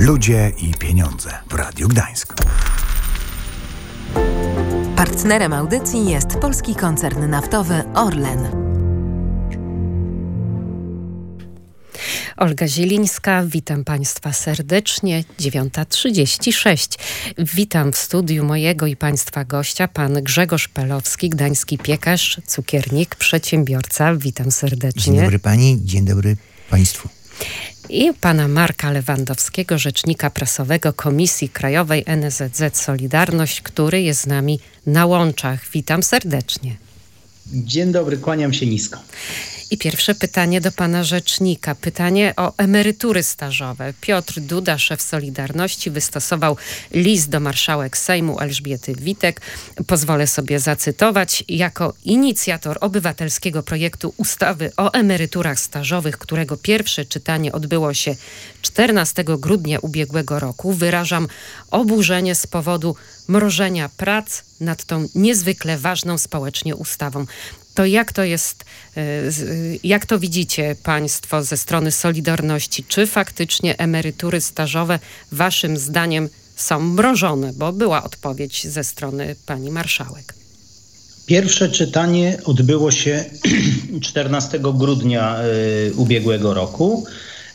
Ludzie i pieniądze w Radiu Gdańsk. Partnerem audycji jest polski koncern naftowy Orlen. Olga Zielińska, witam Państwa serdecznie, 9:36. Witam w studiu mojego i Państwa gościa, pan Grzegorz Pelowski, gdański piekarz, cukiernik, przedsiębiorca. Witam serdecznie. Dzień dobry Pani, dzień dobry Państwu. I pana Marka Lewandowskiego, rzecznika prasowego Komisji Krajowej NSZZ Solidarność, który jest z nami na łączach. Witam serdecznie. Dzień dobry, kłaniam się nisko. I pierwsze pytanie do pana rzecznika. Pytanie o emerytury stażowe. Piotr Duda, szef Solidarności, wystosował list do marszałek Sejmu Elżbiety Witek. Pozwolę sobie zacytować. Jako inicjator obywatelskiego projektu ustawy o emeryturach stażowych, którego pierwsze czytanie odbyło się 14 grudnia ubiegłego roku, wyrażam oburzenie z powodu mrożenia prac nad tą niezwykle ważną społecznie ustawą. To jak to jest, jak to widzicie Państwo ze strony Solidarności? Czy faktycznie emerytury stażowe waszym zdaniem są mrożone? Bo była odpowiedź ze strony pani marszałek. Pierwsze czytanie odbyło się 14 grudnia ubiegłego roku.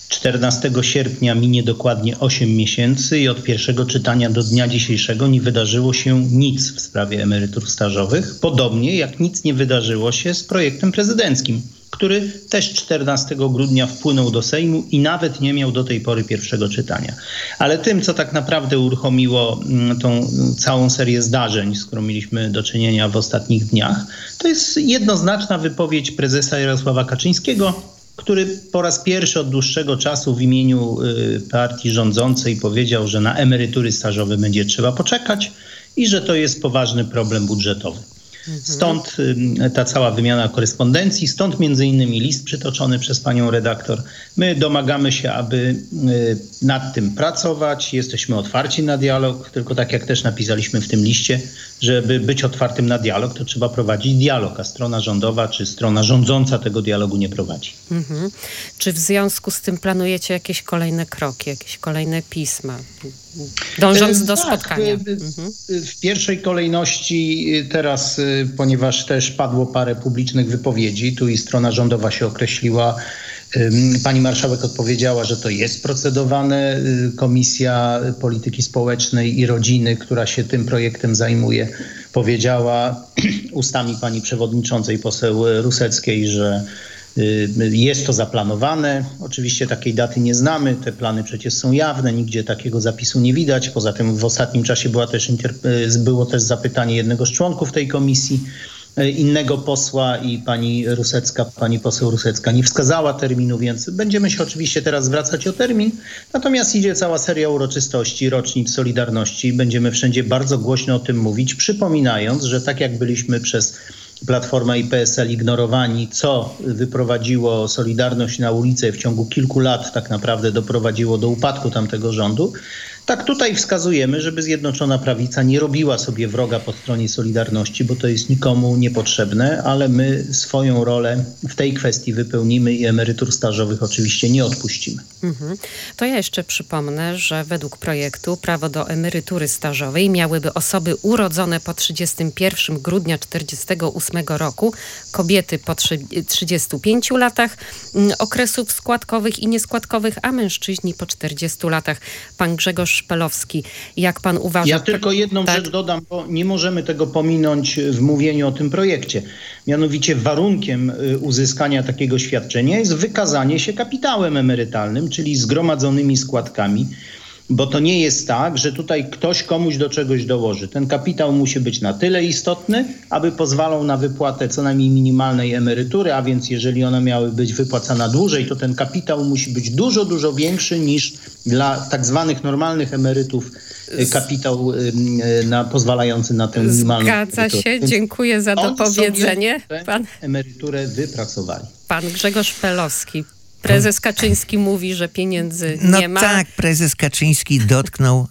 14 sierpnia minie dokładnie 8 miesięcy i od pierwszego czytania do dnia dzisiejszego nie wydarzyło się nic w sprawie emerytur stażowych. Podobnie jak nic nie wydarzyło się z projektem prezydenckim, który też 14 grudnia wpłynął do Sejmu i nawet nie miał do tej pory pierwszego czytania. Ale tym, co tak naprawdę uruchomiło tą całą serię zdarzeń, z którą mieliśmy do czynienia w ostatnich dniach, to jest jednoznaczna wypowiedź prezesa Jarosława Kaczyńskiego, który po raz pierwszy od dłuższego czasu w imieniu partii rządzącej powiedział, że na emerytury stażowe będzie trzeba poczekać i że to jest poważny problem budżetowy. Stąd ta cała wymiana korespondencji, stąd między innymi list przytoczony przez panią redaktor. My domagamy się, aby nad tym pracować. Jesteśmy otwarci na dialog, tylko tak jak też napisaliśmy w tym liście, żeby być otwartym na dialog, to trzeba prowadzić dialog, a strona rządowa czy strona rządząca tego dialogu nie prowadzi. Czy w związku z tym planujecie jakieś kolejne kroki, jakieś kolejne pisma, dążąc do spotkania? W pierwszej kolejności teraz, ponieważ też padło parę publicznych wypowiedzi, tu i strona rządowa się określiła, pani marszałek odpowiedziała, że to jest procedowane. Komisja Polityki Społecznej i Rodziny, która się tym projektem zajmuje, powiedziała ustami pani przewodniczącej poseł Ruseckiej, że jest to zaplanowane. Oczywiście takiej daty nie znamy. Te plany przecież są jawne. Nigdzie takiego zapisu nie widać. Poza tym w ostatnim czasie było też zapytanie jednego z członków tej komisji, innego posła i pani poseł Rusecka nie wskazała terminu, więc będziemy się oczywiście teraz zwracać o termin. Natomiast idzie cała seria uroczystości, rocznic Solidarności. Będziemy wszędzie bardzo głośno o tym mówić, przypominając, że tak jak byliśmy przez Platformę i PSL ignorowani, co wyprowadziło Solidarność na ulicę w ciągu kilku lat tak naprawdę doprowadziło do upadku tamtego rządu, tak tutaj wskazujemy, żeby Zjednoczona Prawica nie robiła sobie wroga po stronie Solidarności, bo to jest nikomu niepotrzebne, ale my swoją rolę w tej kwestii wypełnimy i emerytur stażowych oczywiście nie odpuścimy. To ja jeszcze przypomnę, że według projektu prawo do emerytury stażowej miałyby osoby urodzone po 31 grudnia 1948 roku, kobiety po 35 latach okresów składkowych i nieskładkowych, a mężczyźni po 40 latach. Pan Grzegorz Pelowski, jak pan uważa? Ja tylko jedną rzecz dodam, bo nie możemy tego pominąć w mówieniu o tym projekcie. Mianowicie warunkiem uzyskania takiego świadczenia jest wykazanie się kapitałem emerytalnym, czyli zgromadzonymi składkami, bo to nie jest tak, że tutaj ktoś komuś do czegoś dołoży. Ten kapitał musi być na tyle istotny, aby pozwalał na wypłatę co najmniej minimalnej emerytury, a więc jeżeli ona miały być wypłacana dłużej, to ten kapitał musi być dużo, dużo większy niż dla tak zwanych normalnych emerytów kapitał pozwalający na tę minimalną Zgadza się, więc dziękuję za dopowiedzenie. Pan emeryturę wypracowali. Pan Grzegorz Pelowski. Prezes Kaczyński mówi, że pieniędzy nie ma. No tak, prezes Kaczyński dotknął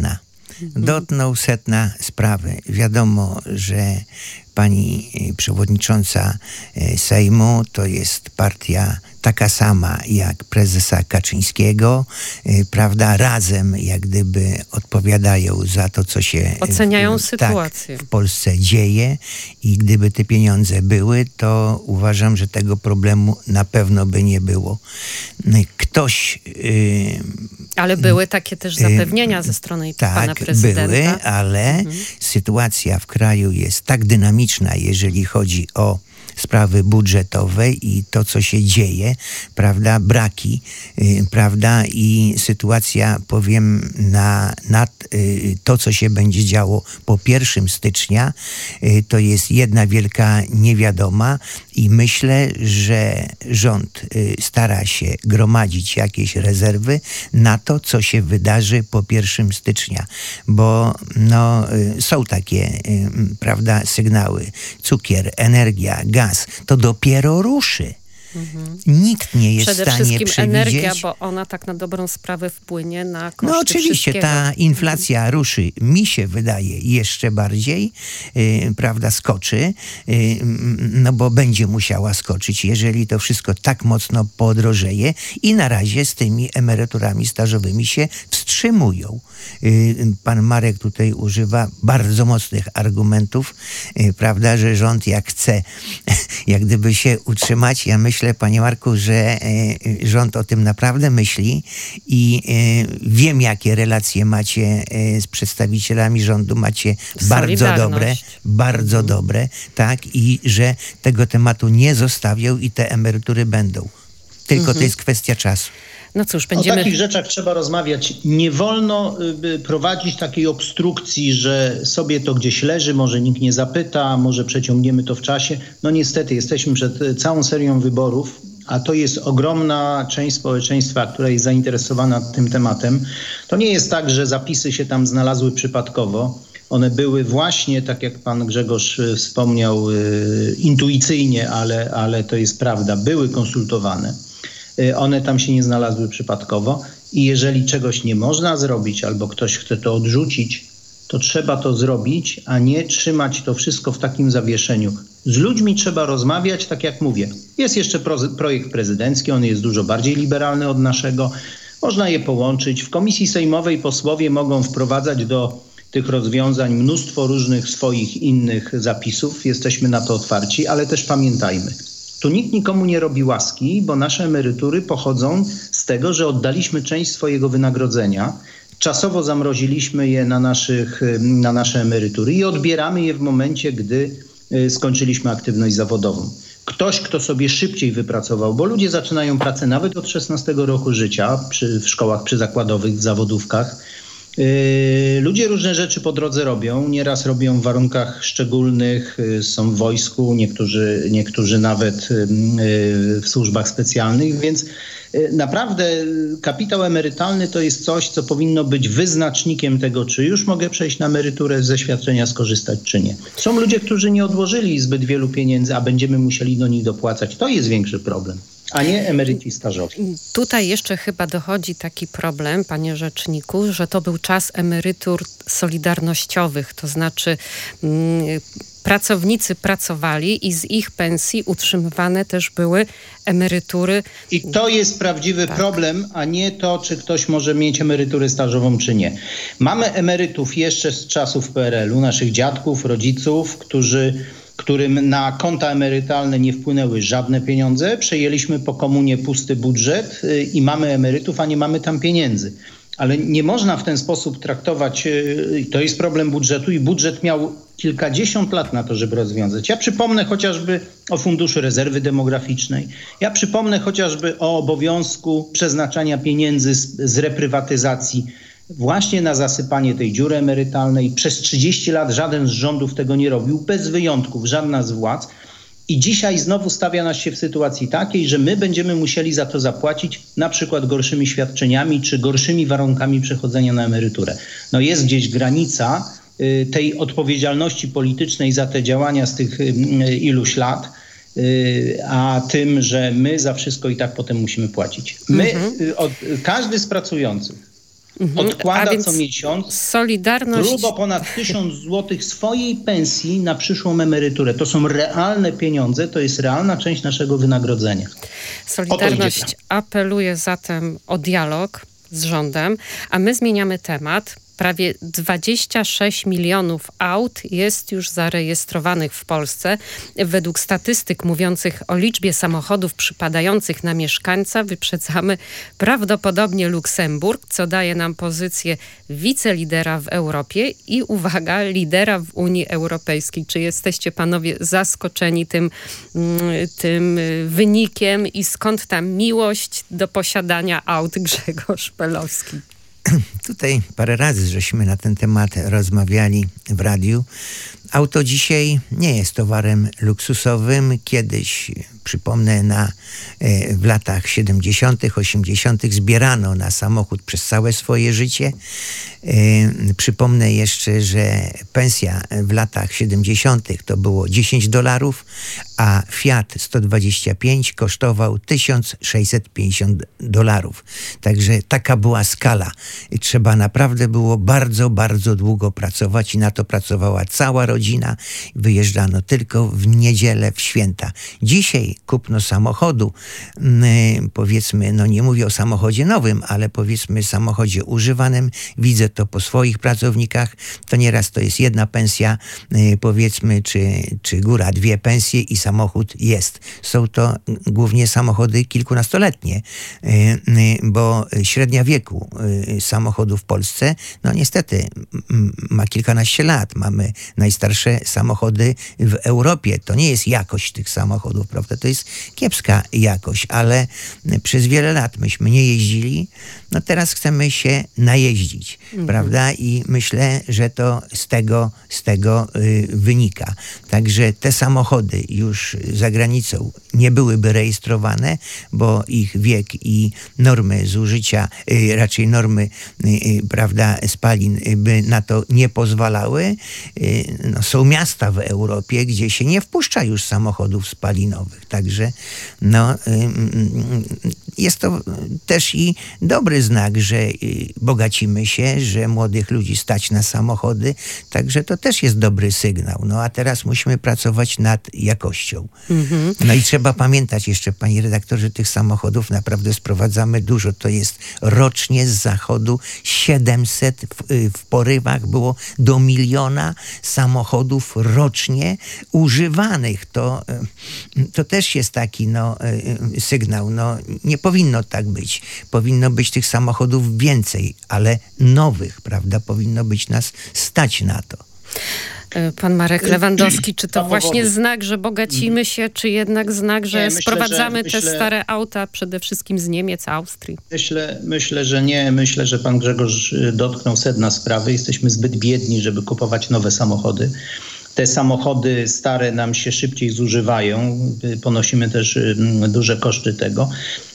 sedna sprawy. Wiadomo, że pani przewodnicząca Sejmu to jest partia taka sama jak prezesa Kaczyńskiego, prawda, razem jak gdyby odpowiadają za to, co się oceniają sytuację w Polsce dzieje i gdyby te pieniądze były, to uważam, że tego problemu na pewno by nie było. Ktoś... Ale były takie też zapewnienia ze strony pana prezydenta. Tak, były, ale sytuacja w kraju jest tak dynamiczna, jeżeli chodzi o sprawy budżetowe i to, co się dzieje, prawda, braki, prawda, i sytuacja, powiem, na to, co się będzie działo po 1 stycznia, to jest jedna wielka niewiadoma i myślę, że rząd stara się gromadzić jakieś rezerwy na to, co się wydarzy po 1 stycznia, bo są takie, prawda, sygnały. Cukier, energia, gaz, to dopiero ruszy. Nikt nie jest w stanie przewidzieć. Przede wszystkim energia, bo ona tak na dobrą sprawę wpłynie na koszty No oczywiście wszystkiego. ta inflacja ruszy, mi się wydaje, jeszcze bardziej, prawda, skoczy, no bo będzie musiała skoczyć, jeżeli to wszystko tak mocno podrożeje i na razie z tymi emeryturami stażowymi się wstrzymują. Pan Marek tutaj używa bardzo mocnych argumentów, prawda, że rząd jak chce jak gdyby się utrzymać. Ja myślę, panie Marku, że rząd o tym naprawdę myśli i wiem, jakie relacje macie z przedstawicielami rządu. Macie bardzo dobre, tak, i że tego tematu nie zostawią i te emerytury będą. Tylko to jest kwestia czasu. No cóż, będziemy... O takich rzeczach trzeba rozmawiać. Nie wolno prowadzić takiej obstrukcji, że sobie to gdzieś leży, może nikt nie zapyta, może przeciągniemy to w czasie. No niestety, jesteśmy przed całą serią wyborów, a to jest ogromna część społeczeństwa, która jest zainteresowana tym tematem. To nie jest tak, że zapisy się tam znalazły przypadkowo. One były właśnie, tak jak pan Grzegorz wspomniał, intuicyjnie, ale to jest prawda, były konsultowane. One tam się nie znalazły przypadkowo i jeżeli czegoś nie można zrobić albo ktoś chce to odrzucić, to trzeba to zrobić, a nie trzymać to wszystko w takim zawieszeniu. Z ludźmi trzeba rozmawiać, tak jak mówię. Jest jeszcze projekt prezydencki, on jest dużo bardziej liberalny od naszego. Można je połączyć. W komisji sejmowej posłowie mogą wprowadzać do tych rozwiązań mnóstwo różnych swoich innych zapisów. Jesteśmy na to otwarci, ale też pamiętajmy. Tu nikt nikomu nie robi łaski, bo nasze emerytury pochodzą z tego, że oddaliśmy część swojego wynagrodzenia. Czasowo zamroziliśmy je na nasze emerytury i odbieramy je w momencie, gdy skończyliśmy aktywność zawodową. Ktoś, kto sobie szybciej wypracował, bo ludzie zaczynają pracę nawet od 16 roku życia w szkołach przyzakładowych, w zawodówkach. Ludzie różne rzeczy po drodze robią, nieraz robią w warunkach szczególnych, są w wojsku, niektórzy nawet w służbach specjalnych, więc naprawdę kapitał emerytalny to jest coś, co powinno być wyznacznikiem tego, czy już mogę przejść na emeryturę, ze świadczenia skorzystać, czy nie. Są ludzie, którzy nie odłożyli zbyt wielu pieniędzy, a będziemy musieli do nich dopłacać. To jest większy problem, a nie emeryci stażowi. Tutaj jeszcze chyba dochodzi taki problem, panie rzeczniku, że to był czas emerytur solidarnościowych, to znaczy pracownicy pracowali i z ich pensji utrzymywane też były emerytury. I to jest prawdziwy problem, a nie to, czy ktoś może mieć emeryturę stażową, czy nie. Mamy emerytów jeszcze z czasów PRL-u, naszych dziadków, rodziców, którym na konta emerytalne nie wpłynęły żadne pieniądze. Przejęliśmy po komunie pusty budżet i mamy emerytów, a nie mamy tam pieniędzy. Ale nie można w ten sposób traktować, to jest problem budżetu i budżet miał kilkadziesiąt lat na to, żeby rozwiązać. Ja przypomnę chociażby o Funduszu Rezerwy Demograficznej. Ja przypomnę chociażby o obowiązku przeznaczania pieniędzy z reprywatyzacji właśnie na zasypanie tej dziury emerytalnej. Przez 30 lat żaden z rządów tego nie robił, bez wyjątków, żadna z władz. I dzisiaj znowu stawia nas się w sytuacji takiej, że my będziemy musieli za to zapłacić na przykład gorszymi świadczeniami czy gorszymi warunkami przechodzenia na emeryturę. No jest gdzieś granica tej odpowiedzialności politycznej za te działania z tych iluś lat, a tym, że my za wszystko i tak potem musimy płacić. Każdy z pracujących odkłada co miesiąc Solidarność... grubo ponad 1000 zł swojej pensji na przyszłą emeryturę. To są realne pieniądze, to jest realna część naszego wynagrodzenia. Solidarność apeluje zatem o dialog z rządem, a my zmieniamy temat. Prawie 26 milionów aut jest już zarejestrowanych w Polsce. Według statystyk mówiących o liczbie samochodów przypadających na mieszkańca wyprzedzamy prawdopodobnie Luksemburg, co daje nam pozycję wicelidera w Europie i uwaga, lidera w Unii Europejskiej. Czy jesteście panowie zaskoczeni tym wynikiem i skąd ta miłość do posiadania aut? Grzegorz Pelowski. Tutaj parę razy żeśmy na ten temat rozmawiali w radiu. Auto dzisiaj nie jest towarem luksusowym. Kiedyś, przypomnę, w latach 70., 80. zbierano na samochód przez całe swoje życie. Przypomnę jeszcze, że pensja w latach 70. to było $10, a Fiat 125 kosztował $1650. Także taka była skala. Trzeba naprawdę było bardzo, bardzo długo pracować i na to pracowała cała rodzina. Wyjeżdżano tylko w niedzielę, w święta. Dzisiaj kupno samochodu, powiedzmy, nie mówię o samochodzie nowym, ale powiedzmy samochodzie używanym, widzę to po swoich pracownikach, to nieraz to jest jedna pensja, powiedzmy, czy góra 2 pensje i samochód jest. Są to głównie samochody kilkunastoletnie, bo średnia wieku samochodu w Polsce, niestety ma kilkanaście lat. Mamy najstarsze samochody w Europie. To nie jest jakość tych samochodów, prawda? To jest kiepska jakość, ale przez wiele lat myśmy nie jeździli. Teraz chcemy się najeździć, prawda? I myślę, że to z tego wynika. Także te samochody już za granicą nie byłyby rejestrowane, bo ich wiek i normy zużycia, raczej normy, prawda, spalin by na to nie pozwalały. Są miasta w Europie, gdzie się nie wpuszcza już samochodów spalinowych. Także jest to też i dobry znak, że bogacimy się, że młodych ludzi stać na samochody. Także to też jest dobry sygnał. A teraz musimy pracować nad jakością. I trzeba pamiętać jeszcze, pani redaktor, że tych samochodów naprawdę sprowadzamy dużo. To jest rocznie z zachodu 700, w porywach było do 1 miliona samochodów rocznie używanych. To też jest taki sygnał. Nie powinno tak być. Powinno być tych samochodów więcej, ale nowych, prawda? Powinno być nas stać na to. Pan Marek Lewandowski, czy to właśnie znak, że bogacimy się, czy jednak znak, że sprowadzamy te stare auta przede wszystkim z Niemiec, Austrii? Myślę, że nie. Myślę, że pan Grzegorz dotknął sedna sprawy. Jesteśmy zbyt biedni, żeby kupować nowe samochody. Te samochody stare nam się szybciej zużywają. Ponosimy też duże koszty tego.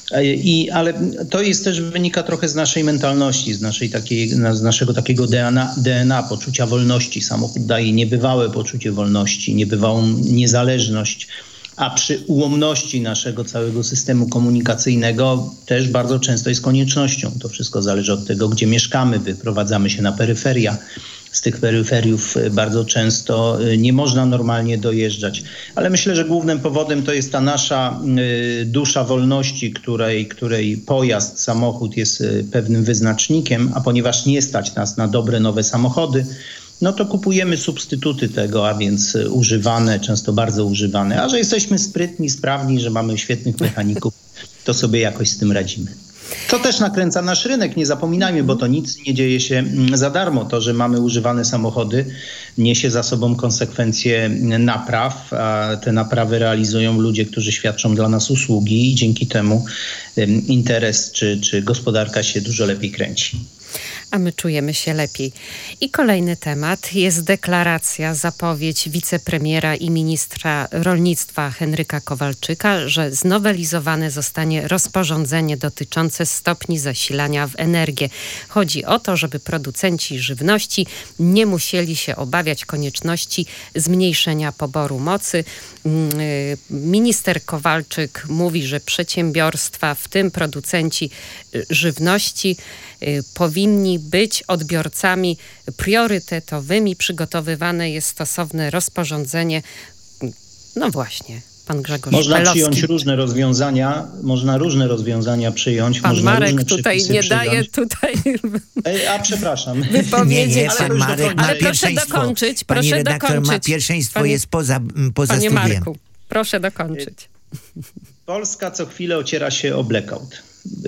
Ale to jest też wynika trochę z naszej mentalności, z naszego takiego DNA, poczucia wolności. Samochód daje niebywałe poczucie wolności, niebywałą niezależność, a przy ułomności naszego całego systemu komunikacyjnego też bardzo często jest koniecznością. To wszystko zależy od tego, gdzie mieszkamy, wyprowadzamy się na peryferia. Z tych peryferiów bardzo często nie można normalnie dojeżdżać. Ale myślę, że głównym powodem to jest ta nasza dusza wolności, której pojazd, samochód jest pewnym wyznacznikiem, a ponieważ nie stać nas na dobre, nowe samochody, to kupujemy substytuty tego, a więc używane, często bardzo używane. A że jesteśmy sprytni, sprawni, że mamy świetnych mechaników, to sobie jakoś z tym radzimy. To też nakręca nasz rynek, nie zapominajmy, bo to nic nie dzieje się za darmo. To, że mamy używane samochody, niesie za sobą konsekwencje napraw, a te naprawy realizują ludzie, którzy świadczą dla nas usługi i dzięki temu interes czy gospodarka się dużo lepiej kręci. A my czujemy się lepiej. I kolejny temat jest deklaracja, zapowiedź wicepremiera i ministra rolnictwa Henryka Kowalczyka, że znowelizowane zostanie rozporządzenie dotyczące stopni zasilania w energię. Chodzi o to, żeby producenci żywności nie musieli się obawiać konieczności zmniejszenia poboru mocy. Minister Kowalczyk mówi, że przedsiębiorstwa, w tym producenci żywności, powinni być odbiorcami priorytetowymi. Przygotowywane jest stosowne rozporządzenie. No właśnie, pan Grzegorz Można Pelowski. przyjąć różne rozwiązania przyjąć. Pan można Marek różne tutaj nie przepisy daje przyjąć. tutaj A przepraszam. wypowiedzieć. Nie, pan Marek ma ale proszę pierwszeństwo. dokończyć, Pani proszę redaktor dokończyć. ma pierwszeństwo, Panie- jest poza Panie studiem. Marku, proszę dokończyć. Polska co chwilę ociera się o blackout.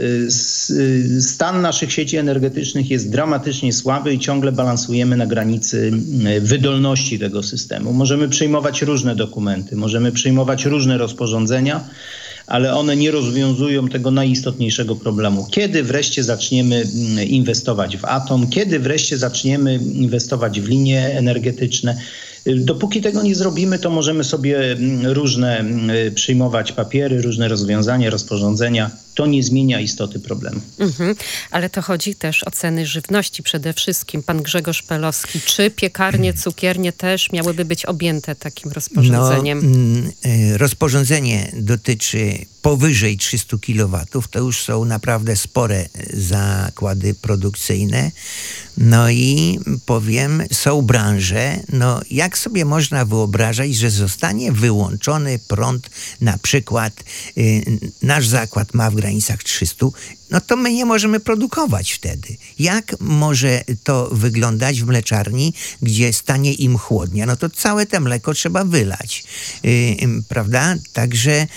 Stan naszych sieci energetycznych jest dramatycznie słaby i ciągle balansujemy na granicy wydolności tego systemu. Możemy przyjmować różne dokumenty, możemy przyjmować różne rozporządzenia, ale one nie rozwiązują tego najistotniejszego problemu. Kiedy wreszcie zaczniemy inwestować w atom? Kiedy wreszcie zaczniemy inwestować w linie energetyczne? Dopóki tego nie zrobimy, to możemy sobie różne przyjmować papiery, różne rozwiązania, rozporządzenia. To nie zmienia istoty problemu. Ale to chodzi też o ceny żywności przede wszystkim. Pan Grzegorz Pelowski, czy piekarnie, cukiernie też miałyby być objęte takim rozporządzeniem? Rozporządzenie dotyczy powyżej 300 kW. To już są naprawdę spore zakłady produkcyjne. No i powiem, są branże, jak sobie można wyobrażać, że zostanie wyłączony prąd, na przykład nasz zakład ma w granicach 300, to my nie możemy produkować wtedy. Jak może to wyglądać w mleczarni, gdzie stanie im chłodnia? To całe te mleko trzeba wylać, prawda? Także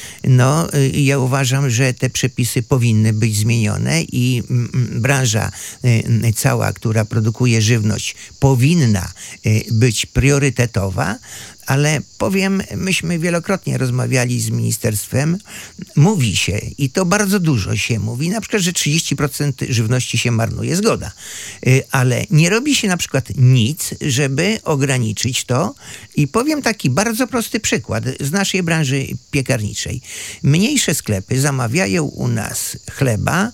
ja uważam, że te przepisy powinny być zmienione i branża cała, która produkuje żywność, powinna być priorytetowa. Ale powiem, myśmy wielokrotnie rozmawiali z ministerstwem, mówi się, i to bardzo dużo się mówi, na przykład, że 30% żywności się marnuje, zgoda. Ale nie robi się na przykład nic, żeby ograniczyć to. I powiem taki bardzo prosty przykład z naszej branży piekarniczej. Mniejsze sklepy zamawiają u nas chleba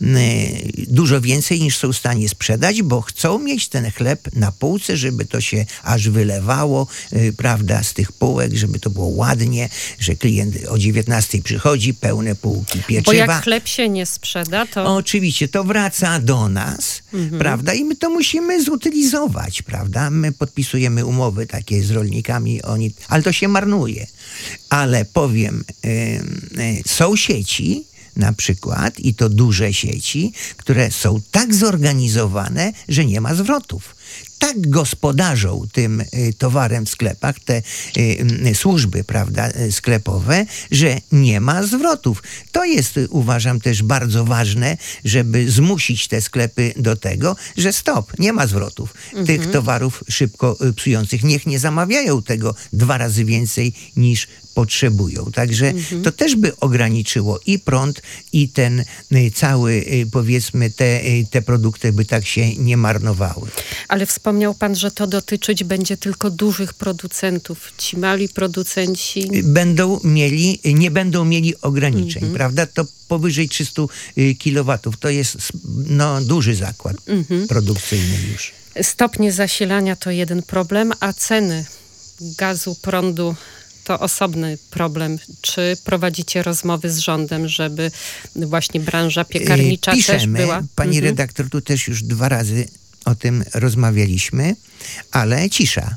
dużo więcej niż są w stanie sprzedać, bo chcą mieć ten chleb na półce, żeby to się aż wylewało, prawda, z tych półek, żeby to było ładnie, że klient o 19 przychodzi, pełne półki pieczywa. Bo jak chleb się nie sprzeda, to... Oczywiście, to wraca do nas, prawda, i my to musimy zutylizować, prawda. My podpisujemy umowy takie z rolnikami, ale to się marnuje. Ale powiem, są sieci, na przykład, i to duże sieci, które są tak zorganizowane, że nie ma zwrotów. Tak gospodarzą tym towarem w sklepach, te służby, prawda, sklepowe, że nie ma zwrotów. To jest, uważam, też bardzo ważne, żeby zmusić te sklepy do tego, że stop, nie ma zwrotów. Tych towarów szybko psujących. Niech nie zamawiają tego 2 razy więcej niż potrzebują. Także to też by ograniczyło i prąd, i ten cały, powiedzmy, te produkty by tak się nie marnowały. Ale wspomniał pan, że to dotyczyć będzie tylko dużych producentów. Ci mali producenci... nie będą mieli ograniczeń, prawda? To powyżej 300 kW. To jest duży zakład produkcyjny już. Stopnie zasilania to jeden problem, a ceny gazu, prądu to osobny problem. Czy prowadzicie rozmowy z rządem, żeby właśnie branża piekarnicza też była? Pani redaktor, tu też już 2 razy o tym rozmawialiśmy, ale cisza.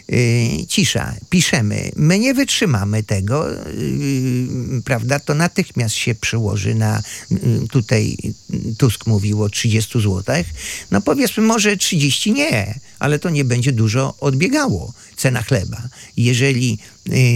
Piszemy. My nie wytrzymamy tego, prawda? To natychmiast się przełoży na, tutaj Tusk mówił o 30 złotych. Powiedzmy może 30 nie, ale to nie będzie dużo odbiegało. Cena chleba. Jeżeli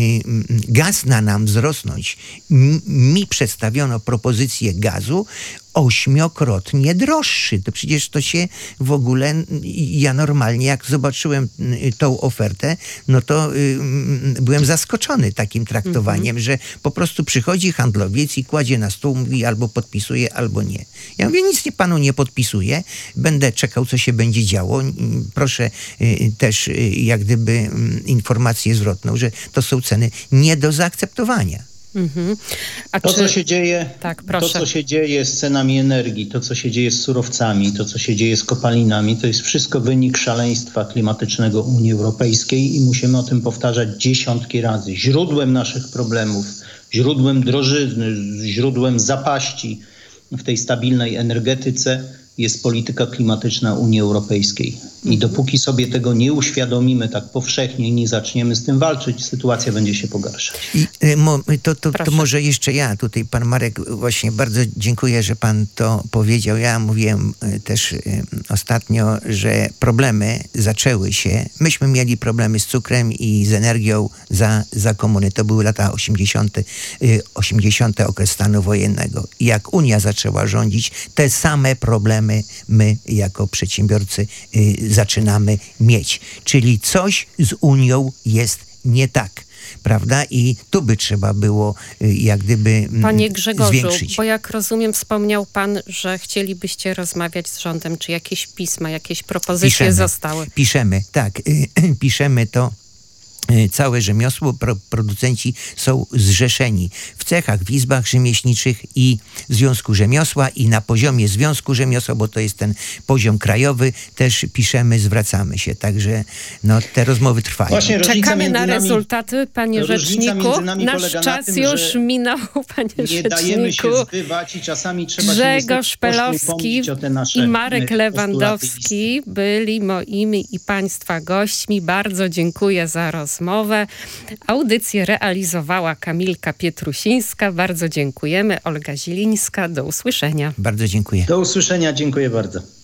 gaz na nam wzrosnąć, mi przedstawiono propozycję gazu 8-krotnie droższy. To przecież to się w ogóle, ja normalnie jak zobaczyłem tą ofertę, no to byłem zaskoczony takim traktowaniem, że po prostu przychodzi handlowiec i kładzie na stół, mówi albo podpisuje, albo nie. Ja mówię, nic panu nie podpisuję, będę czekał, co się będzie działo. Proszę też jak gdyby informację zwrotną, że to są ceny nie do zaakceptowania. Co się dzieje, tak, proszę. to, co się dzieje z cenami energii, to, co się dzieje z surowcami, to, co się dzieje z kopalinami, to jest wszystko wynik szaleństwa klimatycznego Unii Europejskiej i musimy o tym powtarzać dziesiątki razy. Źródłem naszych problemów, źródłem drożyzny, źródłem zapaści w tej stabilnej energetyce jest polityka klimatyczna Unii Europejskiej. I dopóki sobie tego nie uświadomimy tak powszechnie i nie zaczniemy z tym walczyć, sytuacja będzie się pogarszać. I to może jeszcze ja tutaj, pan Marek, właśnie bardzo dziękuję, że pan to powiedział. Ja mówiłem też ostatnio, że problemy zaczęły się. Myśmy mieli problemy z cukrem i z energią za komuny. To były lata 80. okres stanu wojennego. I jak Unia zaczęła rządzić, te same problemy my jako przedsiębiorcy zaczynamy mieć. Czyli coś z Unią jest nie tak. Prawda? I tu by trzeba było jak gdyby Panie Grzegorzu, zwiększyć. bo jak rozumiem, wspomniał pan, że chcielibyście rozmawiać z rządem, czy jakieś pisma, jakieś propozycje zostały? Piszemy, tak. Piszemy to. Całe rzemiosło, producenci są zrzeszeni w cechach, w izbach rzemieślniczych i w Związku Rzemiosła i na poziomie Związku Rzemiosła, bo to jest ten poziom krajowy, też piszemy, zwracamy się. Także te rozmowy trwają. Właśnie czekamy na rezultaty, panie rzeczniku. Nasz czas już minął, panie rzeczniku. Nie dajemy się zbywać i czasami trzeba Grzegorz się Pelowski o te nasze i Marek Lewandowski byli moimi i państwa gośćmi. Bardzo dziękuję za rozmowę. Audycję realizowała Kamilka Pietrusińska. Bardzo dziękujemy. Olga Zielińska. Do usłyszenia. Bardzo dziękuję. Do usłyszenia. Dziękuję bardzo.